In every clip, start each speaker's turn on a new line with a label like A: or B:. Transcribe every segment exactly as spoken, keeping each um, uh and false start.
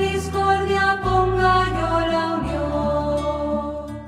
A: discordia ponga yo la unión.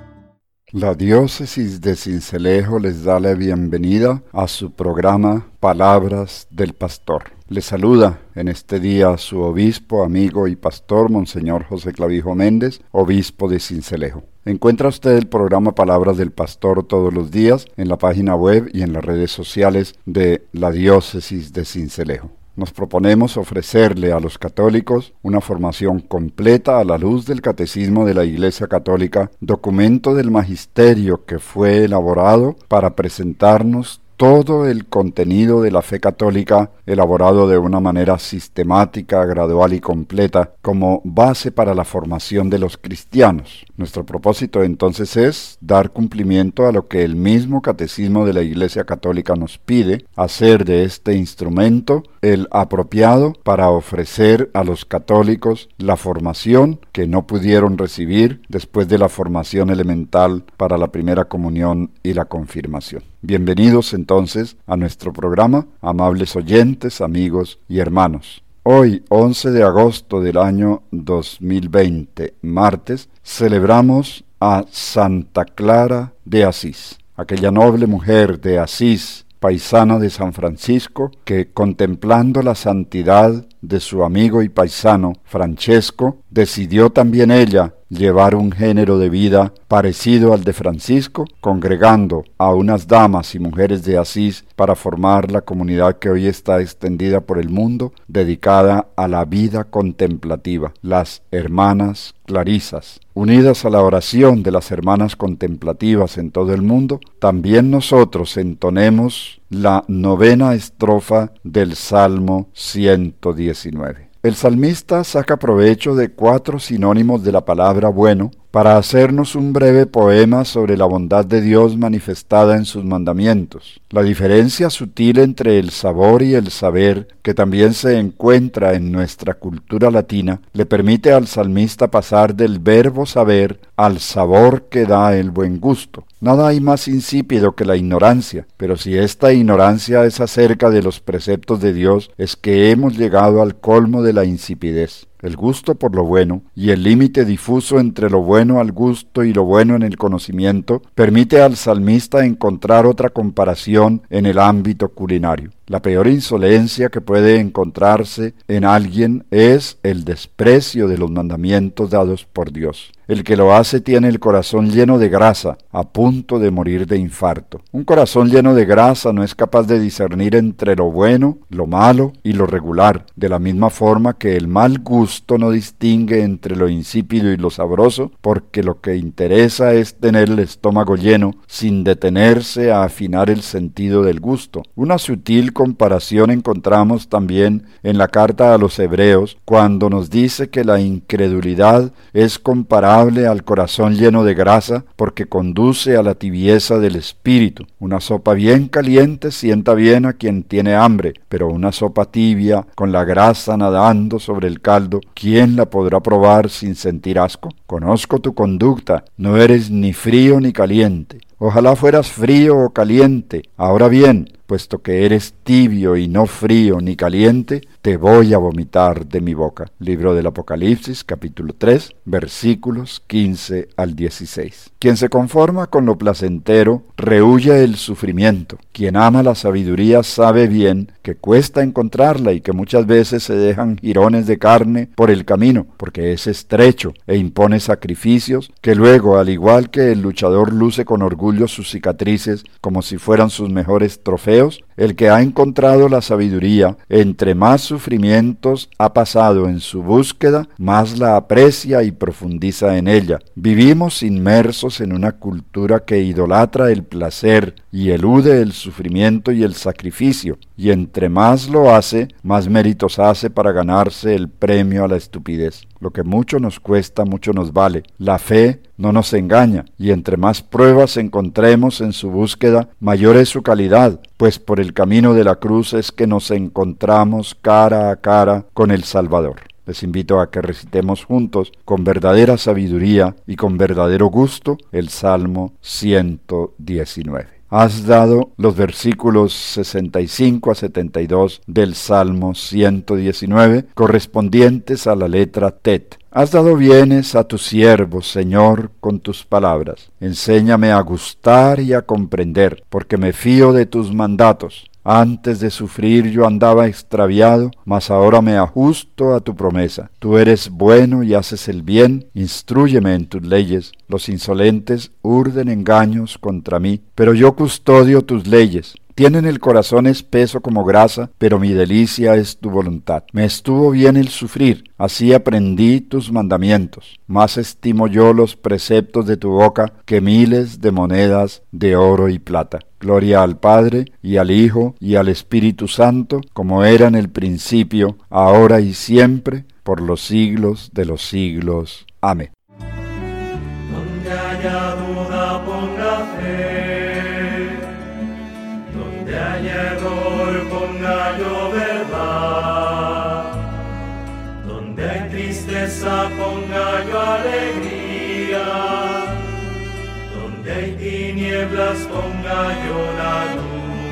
B: La Diócesis de Sincelejo les da la bienvenida a su programa Palabras del Pastor. Les saluda en este día su obispo, amigo y pastor, Monseñor José Clavijo Méndez, obispo de Sincelejo. Encuentra usted el programa Palabras del Pastor todos los días en la página web y en las redes sociales de la Diócesis de Sincelejo. Nos proponemos ofrecerle a los católicos una formación completa a la luz del Catecismo de la Iglesia Católica, documento del Magisterio que fue elaborado para presentarnos todo el contenido de la fe católica, elaborado de una manera sistemática, gradual y completa, como base para la formación de los cristianos. Nuestro propósito entonces es dar cumplimiento a lo que el mismo Catecismo de la Iglesia Católica nos pide, hacer de este instrumento el apropiado para ofrecer a los católicos la formación que no pudieron recibir después de la formación elemental para la primera comunión y la confirmación. Bienvenidos entonces a nuestro programa, amables oyentes, amigos y hermanos. Hoy, once de agosto del año dos mil veinte, martes, celebramos a Santa Clara de Asís, aquella noble mujer de Asís, paisana de San Francisco, que contemplando la santidad de su amigo y paisano Francesco, decidió también ella llevar un género de vida parecido al de Francisco, congregando a unas damas y mujeres de Asís para formar la comunidad que hoy está extendida por el mundo, dedicada a la vida contemplativa, las Hermanas Clarisas. Unidas a la oración de las Hermanas Contemplativas en todo el mundo, también nosotros entonemos la novena estrofa del Salmo ciento diecinueve. El salmista saca provecho de cuatro sinónimos de la palabra bueno para hacernos un breve poema sobre la bondad de Dios manifestada en sus mandamientos. La diferencia sutil entre el sabor y el saber, que también se encuentra en nuestra cultura latina, le permite al salmista pasar del verbo saber al sabor que da el buen gusto. Nada hay más insípido que la ignorancia, pero si esta ignorancia es acerca de los preceptos de Dios, es que hemos llegado al colmo de la insipidez. El gusto por lo bueno y el límite difuso entre lo bueno al gusto y lo bueno en el conocimiento permite al salmista encontrar otra comparación en el ámbito culinario. La peor insolencia que puede encontrarse en alguien es el desprecio de los mandamientos dados por Dios. El que lo hace tiene el corazón lleno de grasa, a punto de morir de infarto. Un corazón lleno de grasa no es capaz de discernir entre lo bueno, lo malo y lo regular, de la misma forma que el mal gusto no distingue entre lo insípido y lo sabroso, porque lo que interesa es tener el estómago lleno sin detenerse a afinar el sentido del gusto. Una sutil comparación encontramos también en la carta a los Hebreos, cuando nos dice que la incredulidad es comparable al corazón lleno de grasa, porque conduce a la tibieza del espíritu. Una sopa bien caliente sienta bien a quien tiene hambre, pero una sopa tibia, con la grasa nadando sobre el caldo, ¿quién la podrá probar sin sentir asco? Conozco tu conducta, no eres ni frío ni caliente. Ojalá fueras frío o caliente. Ahora bien, puesto que eres tibio y no frío ni caliente, te voy a vomitar de mi boca. Libro del Apocalipsis, capítulo tres, versículos quince al dieciséis. Quien se conforma con lo placentero, rehúye el sufrimiento. Quien ama la sabiduría sabe bien que cuesta encontrarla y que muchas veces se dejan jirones de carne por el camino, porque es estrecho e impone sacrificios que luego, al igual que el luchador luce con orgullo sus cicatrices como si fueran sus mejores trofeos, el que ha encontrado la sabiduría, entre más sufrimientos ha pasado en su búsqueda, más la aprecia y profundiza en ella. Vivimos inmersos en una cultura que idolatra el placer y elude el sufrimiento y el sacrificio, y entre más lo hace, más méritos hace para ganarse el premio a la estupidez. Lo que mucho nos cuesta, mucho nos vale. La fe no nos engaña, y entre más pruebas encontremos en su búsqueda, mayor es su calidad, pues por el camino de la cruz es que nos encontramos cara a cara con el Salvador. Les invito a que recitemos juntos, con verdadera sabiduría y con verdadero gusto, el Salmo ciento diecinueve. has dado los versículos sesenta y cinco a setenta y dos del Salmo ciento diecinueve, correspondientes a la letra Tet. Has dado bienes a tus siervos, Señor, con tus palabras. Enséñame a gustar y a comprender, porque me fío de tus mandatos. Antes de sufrir yo andaba extraviado, mas ahora me ajusto a tu promesa. Tú eres bueno y haces el bien, instrúyeme en tus leyes. Los insolentes urden engaños contra mí, pero yo custodio tus leyes. Tienen el corazón espeso como grasa, pero mi delicia es tu voluntad. Me estuvo bien el sufrir, así aprendí tus mandamientos. Más estimo yo los preceptos de tu boca que miles de monedas de oro y plata. Gloria al Padre, y al Hijo, y al Espíritu Santo, como era en el principio, ahora y siempre, por los siglos de los siglos. Amén.
A: Donde haya duda ponga fe, donde haya error ponga yo verdad, donde hay tristeza ponga yo alegría, donde hay tinieblas ponga yo la luz.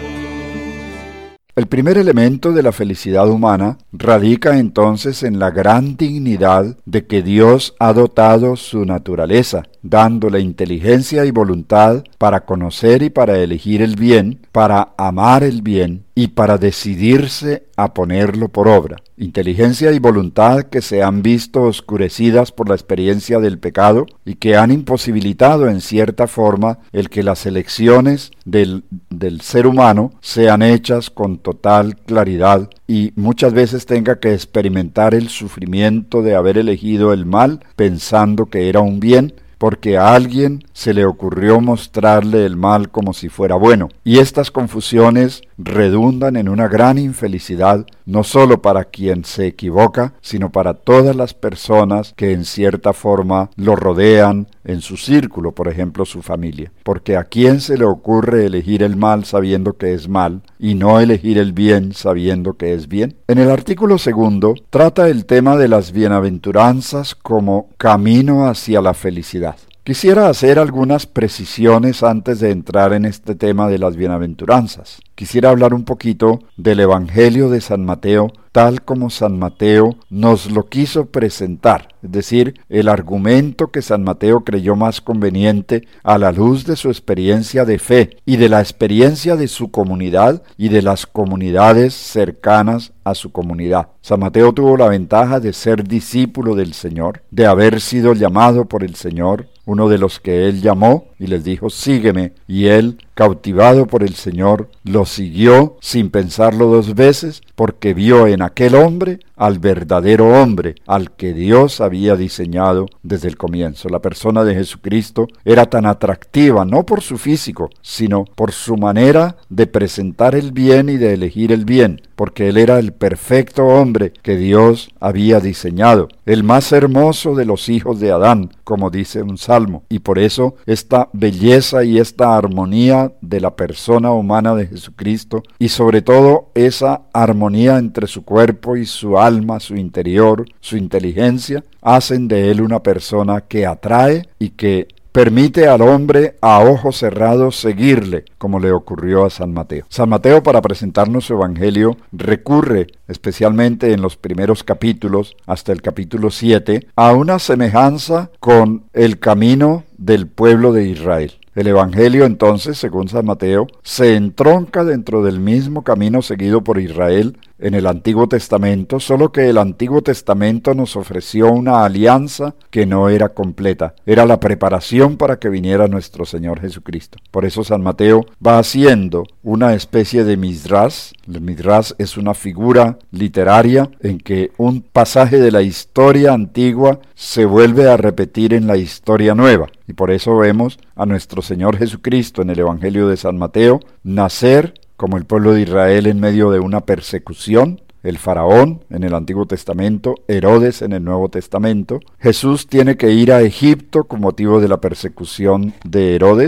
B: El primer elemento de la felicidad humana radica entonces en la gran dignidad de que Dios ha dotado su naturaleza, dándole inteligencia y voluntad para conocer y para elegir el bien, para amar el bien y para decidirse a ponerlo por obra. Inteligencia y voluntad que se han visto oscurecidas por la experiencia del pecado y que han imposibilitado en cierta forma el que las elecciones del, del ser humano sean hechas con total claridad y muchas veces tenga que experimentar el sufrimiento de haber elegido el mal pensando que era un bien, porque a alguien se le ocurrió mostrarle el mal como si fuera bueno. Y estas confusiones redundan en una gran infelicidad, no solo para quien se equivoca, sino para todas las personas que en cierta forma lo rodean en su círculo, por ejemplo su familia. Porque a quién se le ocurre elegir el mal sabiendo que es mal, y no elegir el bien sabiendo que es bien. En el artículo segundo trata el tema de las bienaventuranzas como camino hacia la felicidad. Quisiera hacer algunas precisiones antes de entrar en este tema de las bienaventuranzas. Quisiera hablar un poquito del Evangelio de San Mateo, tal como San Mateo nos lo quiso presentar, es decir, el argumento que San Mateo creyó más conveniente a la luz de su experiencia de fe y de la experiencia de su comunidad y de las comunidades cercanas a su comunidad. San Mateo tuvo la ventaja de ser discípulo del Señor, de haber sido llamado por el Señor, uno de los que él llamó y les dijo, sígueme, y él, cautivado por el Señor, lo siguió sin pensarlo dos veces, porque vio en aquel hombre al verdadero hombre, al que Dios había diseñado desde el comienzo. La persona de Jesucristo era tan atractiva, no por su físico, sino por su manera de presentar el bien y de elegir el bien, porque él era el perfecto hombre que Dios había diseñado, el más hermoso de los hijos de Adán, como dice un salmo, y por eso esta belleza y esta armonía de la persona humana de Jesucristo, y sobre todo esa armonía entre su cuerpo y su alma, su interior, su inteligencia, hacen de él una persona que atrae y que permite al hombre a ojos cerrados seguirle, como le ocurrió a San Mateo. San Mateo, para presentarnos su evangelio, recurre, especialmente en los primeros capítulos, hasta el capítulo siete, a una semejanza con el camino del pueblo de Israel. El Evangelio, entonces, según San Mateo, se entronca dentro del mismo camino seguido por Israel en el Antiguo Testamento, solo que el Antiguo Testamento nos ofreció una alianza que no era completa. Era la preparación para que viniera nuestro Señor Jesucristo. Por eso San Mateo va haciendo una especie de midrash. El midrash es una figura literaria en que un pasaje de la historia antigua se vuelve a repetir en la historia nueva. Y por eso vemos a nuestro Señor Jesucristo en el Evangelio de San Mateo nacer como el pueblo de Israel en medio de una persecución, el faraón en el Antiguo Testamento, Herodes en el Nuevo Testamento. Jesús tiene que ir a Egipto con motivo de la persecución de Herodes,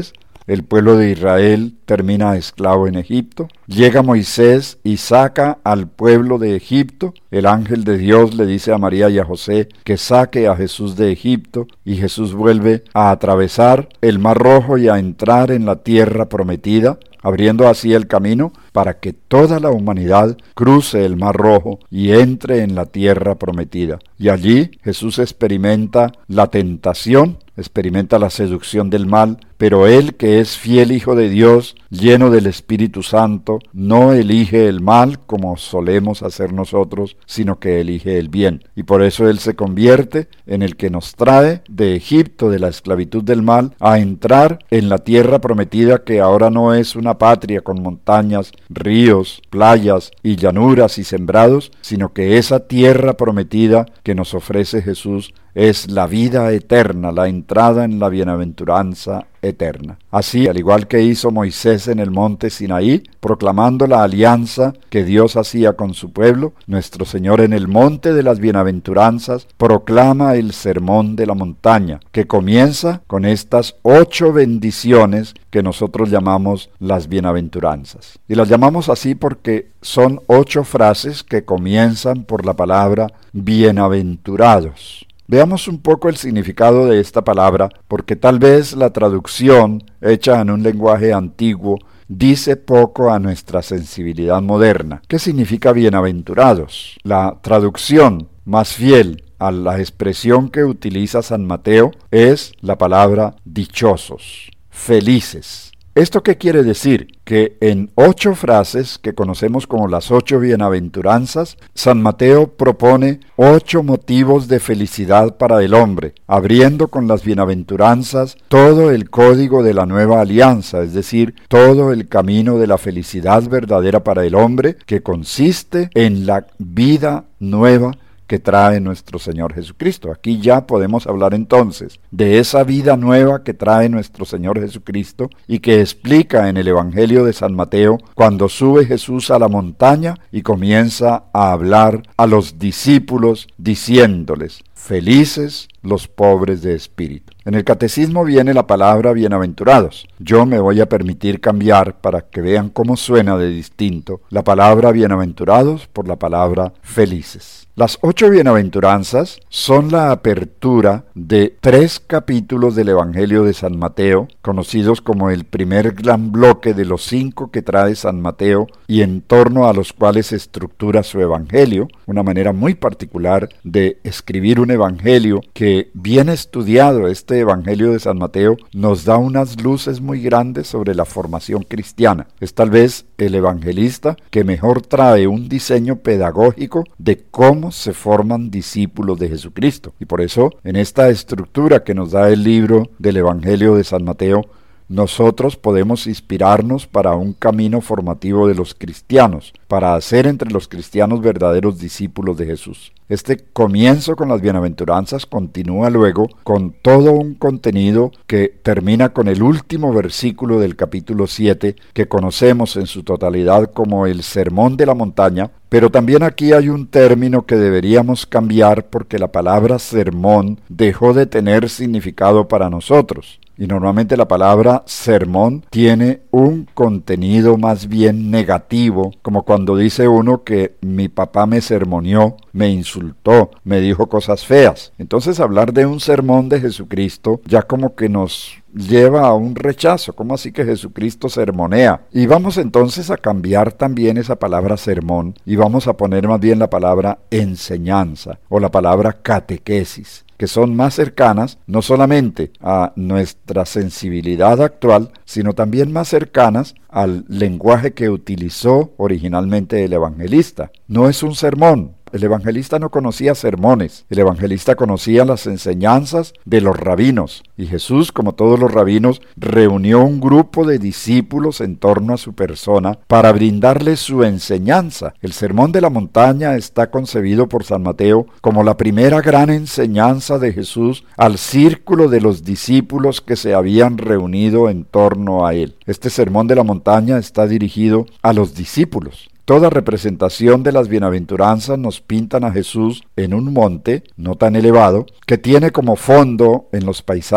B: el pueblo de Israel termina esclavo en Egipto. Llega Moisés y saca al pueblo de Egipto. El ángel de Dios le dice a María y a José que saque a Jesús de Egipto, y Jesús vuelve a atravesar el Mar Rojo y a entrar en la tierra prometida, abriendo así el camino para que toda la humanidad cruce el Mar Rojo y entre en la tierra prometida. Y allí Jesús experimenta la tentación, experimenta la seducción del mal, pero él, que es fiel Hijo de Dios, lleno del Espíritu Santo, no elige el mal como solemos hacer nosotros, sino que elige el bien. Y por eso él se convierte en el que nos trae de Egipto, de la esclavitud del mal, a entrar en la tierra prometida, que ahora no es una patria con montañas, ríos, playas y llanuras y sembrados, sino que esa tierra prometida que nos ofrece Jesús es la vida eterna, la entrada en la bienaventuranza eterna. Así, al igual que hizo Moisés en el monte Sinaí, proclamando la alianza que Dios hacía con su pueblo, nuestro Señor en el monte de las bienaventuranzas proclama el sermón de la montaña, que comienza con estas ocho bendiciones que nosotros llamamos las bienaventuranzas. Y las llamamos así porque son ocho frases que comienzan por la palabra bienaventurados. Veamos un poco el significado de esta palabra, porque tal vez la traducción, hecha en un lenguaje antiguo, dice poco a nuestra sensibilidad moderna. ¿Qué significa bienaventurados? La traducción más fiel a la expresión que utiliza San Mateo es la palabra dichosos, felices. ¿Esto qué quiere decir? Que en ocho frases que conocemos como las ocho bienaventuranzas, San Mateo propone ocho motivos de felicidad para el hombre, abriendo con las bienaventuranzas todo el código de la nueva alianza, es decir, todo el camino de la felicidad verdadera para el hombre, que consiste en la vida nueva que trae nuestro Señor Jesucristo. Aquí ya podemos hablar entonces de esa vida nueva que trae nuestro Señor Jesucristo y que explica en el Evangelio de San Mateo cuando sube Jesús a la montaña y comienza a hablar a los discípulos diciéndoles: felices los pobres de espíritu. En el catecismo viene la palabra bienaventurados. Yo me voy a permitir cambiar, para que vean cómo suena de distinto, la palabra bienaventurados por la palabra felices. Las ocho bienaventuranzas son la apertura de tres capítulos del Evangelio de San Mateo, conocidos como el primer gran bloque de los cinco que trae San Mateo y en torno a los cuales estructura su Evangelio, una manera muy particular de escribir un Evangelio que, bien estudiado este Evangelio de San Mateo, nos da unas luces muy grandes sobre la formación cristiana. Es tal vez el evangelista que mejor trae un diseño pedagógico de cómo se forman discípulos de Jesucristo. Y por eso, en esta estructura que nos da el libro del Evangelio de San Mateo, nosotros podemos inspirarnos para un camino formativo de los cristianos, para hacer entre los cristianos verdaderos discípulos de Jesús. Este comienzo con las bienaventuranzas continúa luego con todo un contenido que termina con el último versículo del capítulo siete, que conocemos en su totalidad como el Sermón de la Montaña, pero también aquí hay un término que deberíamos cambiar porque la palabra sermón dejó de tener significado para nosotros. Y normalmente la palabra sermón tiene un contenido más bien negativo, como cuando dice uno que mi papá me sermoneó, me insultó, me dijo cosas feas. Entonces hablar de un sermón de Jesucristo ya como que nos lleva a un rechazo. ¿Cómo así que Jesucristo sermonea? Y vamos entonces a cambiar también esa palabra sermón y vamos a poner más bien la palabra enseñanza o la palabra catequesis, que son más cercanas no solamente a nuestra sensibilidad actual, sino también más cercanas al lenguaje que utilizó originalmente el evangelista. No es un sermón. El evangelista no conocía sermones, el evangelista conocía las enseñanzas de los rabinos, y Jesús, como todos los rabinos, reunió un grupo de discípulos en torno a su persona para brindarles su enseñanza. El Sermón de la Montaña está concebido por San Mateo como la primera gran enseñanza de Jesús al círculo de los discípulos que se habían reunido en torno a él. Este Sermón de la Montaña está dirigido a los discípulos. Toda representación de las bienaventuranzas nos pintan a Jesús en un monte, no tan elevado, que tiene como fondo en los paisajes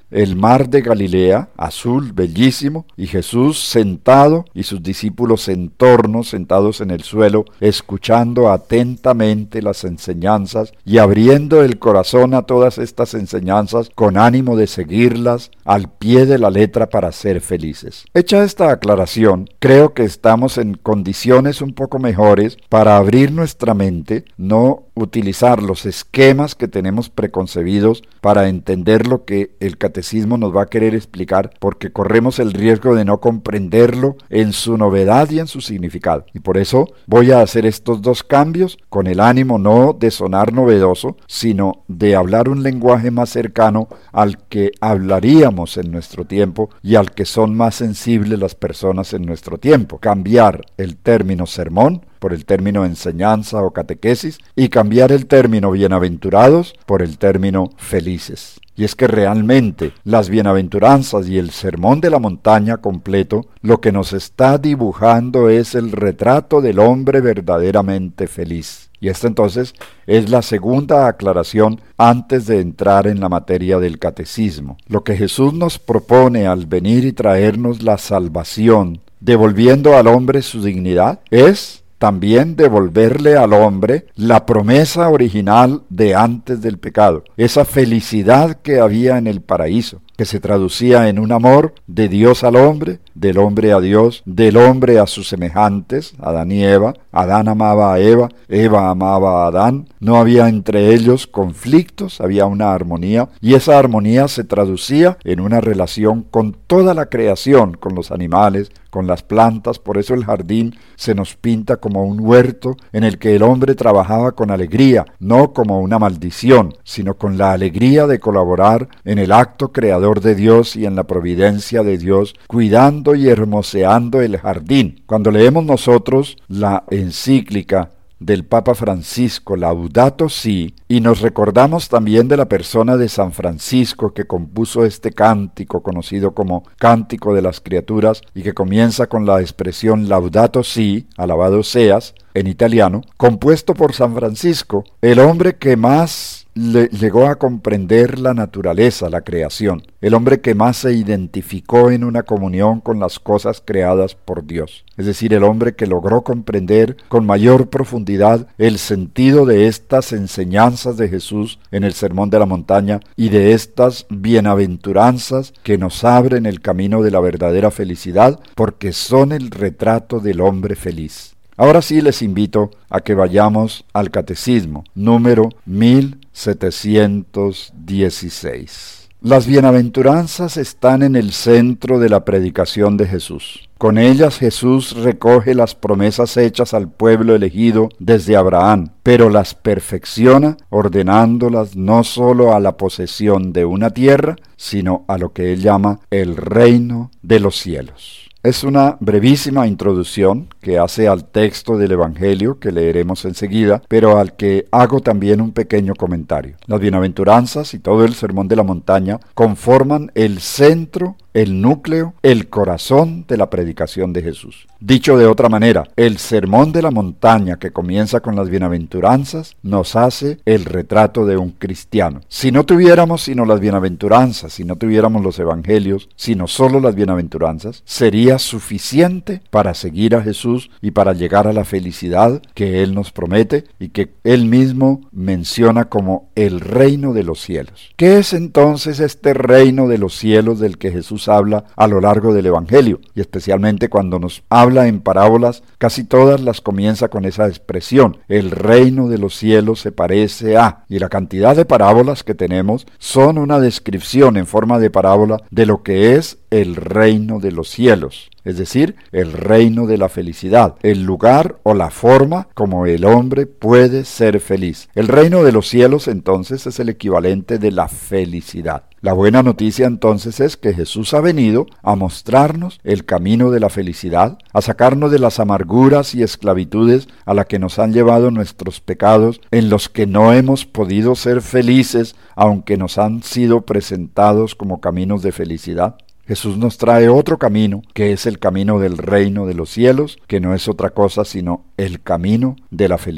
B: el mar de Galilea, azul, bellísimo, y Jesús sentado y sus discípulos en torno, sentados en el suelo, escuchando atentamente las enseñanzas y abriendo el corazón a todas estas enseñanzas con ánimo de seguirlas al pie de la letra para ser felices. Hecha esta aclaración, creo que estamos en condiciones un poco mejores para abrir nuestra mente, no utilizar los esquemas que tenemos preconcebidos para entender lo que el catecismo nos va a querer explicar, porque corremos el riesgo de no comprenderlo en su novedad y en su significado. Y por eso voy a hacer estos dos cambios con el ánimo no de sonar novedoso, sino de hablar un lenguaje más cercano al que hablaríamos en nuestro tiempo y al que son más sensibles las personas en nuestro tiempo. Cambiar el término sermón por el término enseñanza o catequesis y cambiar el término bienaventurados por el término felices. Y es que realmente las bienaventuranzas y el sermón de la montaña completo lo que nos está dibujando es el retrato del hombre verdaderamente feliz. Y esta entonces es la segunda aclaración antes de entrar en la materia del catecismo. Lo que Jesús nos propone al venir y traernos la salvación, devolviendo al hombre su dignidad, es también devolverle al hombre la promesa original de antes del pecado, esa felicidad que había en el paraíso, que se traducía en un amor de Dios al hombre, del hombre a Dios, del hombre a sus semejantes, Adán y Eva. Adán amaba a Eva, Eva amaba a Adán. No había entre ellos conflictos, había una armonía, y esa armonía se traducía en una relación con toda la creación, con los animales, con las plantas. Por eso el jardín se nos pinta como un huerto en el que el hombre trabajaba con alegría, no como una maldición, sino con la alegría de colaborar en el acto creador de Dios y en la providencia de Dios, cuidando y hermoseando el jardín. Cuando leemos nosotros la encíclica del Papa Francisco, Laudato Si, y nos recordamos también de la persona de San Francisco que compuso este cántico conocido como Cántico de las Criaturas y que comienza con la expresión Laudato Si, alabado seas, en italiano, compuesto por San Francisco, el hombre que más le llegó a comprender la naturaleza, la creación, el hombre que más se identificó en una comunión con las cosas creadas por Dios, es decir, el hombre que logró comprender con mayor profundidad el sentido de estas enseñanzas de Jesús en el Sermón de la Montaña y de estas bienaventuranzas que nos abren el camino de la verdadera felicidad, porque son el retrato del hombre feliz. Ahora sí les invito a que vayamos al Catecismo, número mil setecientos dieciséis. Las bienaventuranzas están en el centro de la predicación de Jesús. Con ellas Jesús recoge las promesas hechas al pueblo elegido desde Abraham, pero las perfecciona ordenándolas no solo a la posesión de una tierra, sino a lo que él llama el reino de los cielos. Es una brevísima introducción que hace al texto del Evangelio que leeremos enseguida, pero al que hago también un pequeño comentario. Las bienaventuranzas y todo el Sermón de la Montaña conforman el centro, el núcleo, el corazón de la predicación de Jesús. Dicho de otra manera, el Sermón de la Montaña que comienza con las bienaventuranzas nos hace el retrato de un cristiano. Si no tuviéramos sino las bienaventuranzas, si no tuviéramos los evangelios, sino solo las bienaventuranzas, sería suficiente para seguir a Jesús y para llegar a la felicidad que Él nos promete y que Él mismo menciona como el reino de los cielos. ¿Qué es entonces este reino de los cielos del que Jesús habla a lo largo del Evangelio? Y especialmente cuando nos habla en parábolas, casi todas las comienza con esa expresión: el reino de los cielos se parece a... Y la cantidad de parábolas que tenemos son una descripción en forma de parábola de lo que es el reino de los cielos, es decir, el reino de la felicidad, el lugar o la forma como el hombre puede ser feliz. El reino de los cielos entonces es el equivalente de la felicidad. La buena noticia entonces es que Jesús ha venido a mostrarnos el camino de la felicidad, a sacarnos de las amarguras y esclavitudes a la que nos han llevado nuestros pecados, en los que no hemos podido ser felices, aunque nos han sido presentados como caminos de felicidad. Jesús nos trae otro camino, que es el camino del reino de los cielos, que no es otra cosa sino el camino de la felicidad.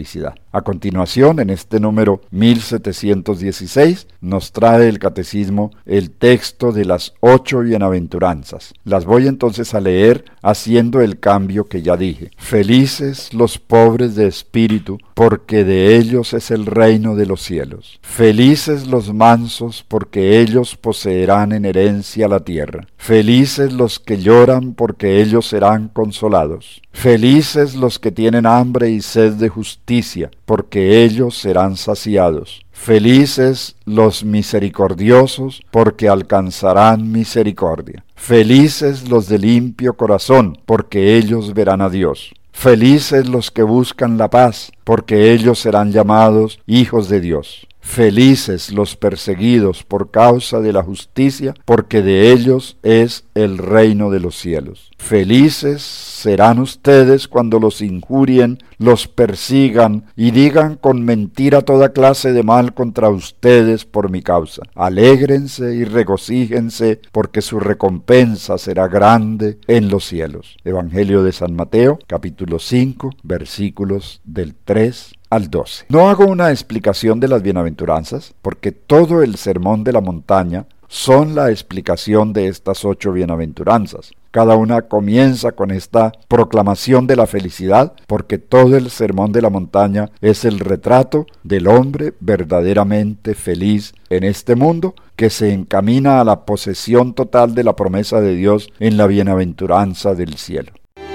B: A continuación, en este número mil setecientos dieciséis, nos trae el Catecismo el texto de las ocho bienaventuranzas. Las voy entonces a leer haciendo el cambio que ya dije. Felices los pobres de espíritu, porque de ellos es el reino de los cielos. Felices los mansos, porque ellos poseerán en herencia la tierra. Felices los que lloran, porque ellos serán consolados. Felices los que tienen hambre y sed de justicia, porque ellos serán saciados. Felices los misericordiosos, porque alcanzarán misericordia. Felices los de limpio corazón, porque ellos verán a Dios. Felices los que buscan la paz, porque ellos serán llamados hijos de Dios. Felices los perseguidos por causa de la justicia, porque de ellos es el reino de los cielos. Felices serán ustedes cuando los injurien, los persigan y digan con mentira toda clase de mal contra ustedes por mi causa. Alégrense y regocíjense, porque su recompensa será grande en los cielos. Evangelio de San Mateo, capítulo cinco, versículos del tres al doce. No hago una explicación de las bienaventuranzas, porque todo el sermón de la montaña son la explicación de estas ocho bienaventuranzas. Cada una comienza con esta proclamación de la felicidad, porque todo el sermón de la montaña es el retrato del hombre verdaderamente feliz en este mundo, que se encamina a la posesión total de la promesa de Dios en la bienaventuranza del cielo.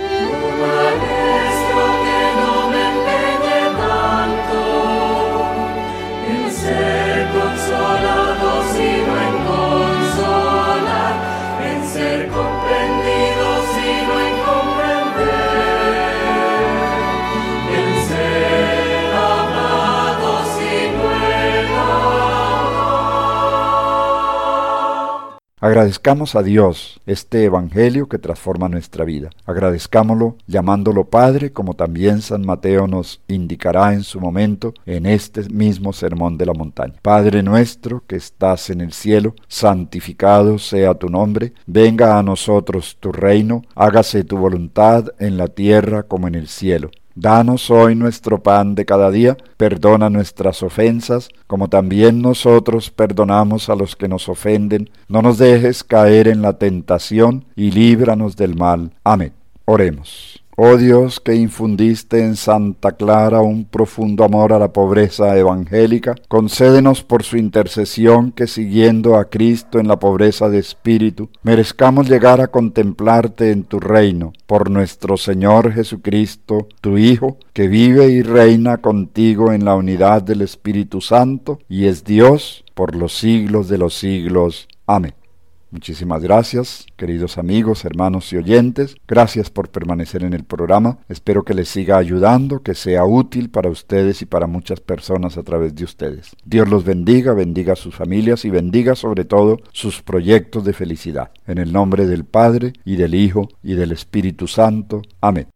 B: Agradezcamos a Dios este Evangelio que transforma nuestra vida. Agradezcámoslo llamándolo Padre, como también San Mateo nos indicará en su momento en este mismo sermón de la montaña. Padre nuestro que estás en el cielo, santificado sea tu nombre. Venga a nosotros tu reino, hágase tu voluntad en la tierra como en el cielo. Danos hoy nuestro pan de cada día, perdona nuestras ofensas, como también nosotros perdonamos a los que nos ofenden. No nos dejes caer en la tentación, y líbranos del mal. Amén. Oremos. Oh Dios, que infundiste en Santa Clara un profundo amor a la pobreza evangélica, concédenos por su intercesión que, siguiendo a Cristo en la pobreza de espíritu, merezcamos llegar a contemplarte en tu reino, por nuestro Señor Jesucristo, tu Hijo, que vive y reina contigo en la unidad del Espíritu Santo, y es Dios por los siglos de los siglos. Amén. Muchísimas gracias, queridos amigos, hermanos y oyentes. Gracias por permanecer en el programa. Espero que les siga ayudando, que sea útil para ustedes y para muchas personas a través de ustedes. Dios los bendiga, bendiga a sus familias y bendiga sobre todo sus proyectos de felicidad. En el nombre del Padre, y del Hijo, y del Espíritu Santo. Amén.